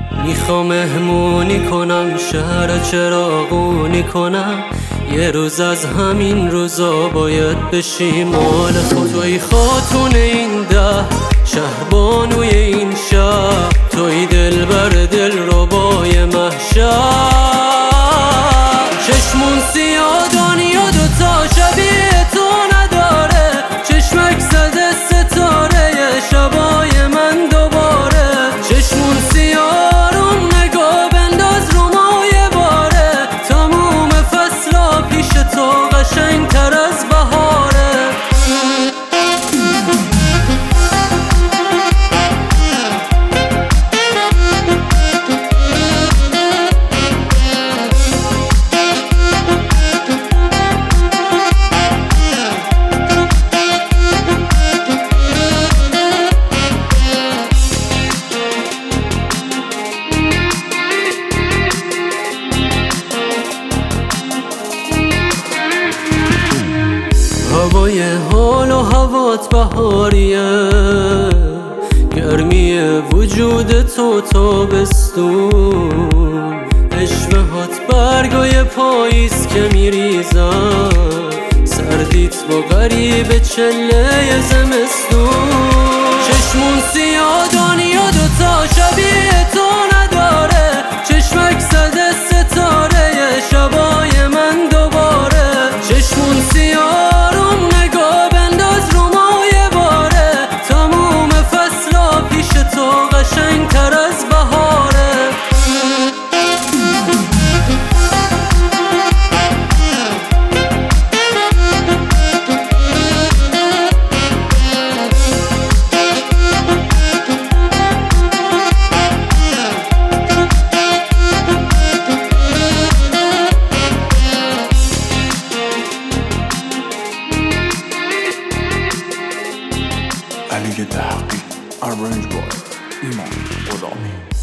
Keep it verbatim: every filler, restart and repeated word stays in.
میخوام مهمونی کنم، شهر چراغونی کنم. یه روز از همین روزا باید بشی مال خود. توی خاتون این ده شهر، بانوی این شهر، توی دل بر دل ربای محشر. چشمون سیاه دنیا دوتا شبیه تو نداره، چشمک زده ستاره شبای من دوباره. چشمون سیاه روم نگاه بنداز رو مایه باره، تموم فصلا پیش تو قشنگ تر از بهاره. هوای حال و هوات بهاریه، گرمی وجود تو تابستون، اشوهات برگای پاییز که میریزن، سردیت با غریب چله زمستون. چشمون سیاه دنیا دوتا شبیه تو نداره، چشمک زده ستاره شبای من دوباره. چشمون سیاه قشنگ تر از بهاره. علی تحقیق، Orange Boy، ایمان غلامی.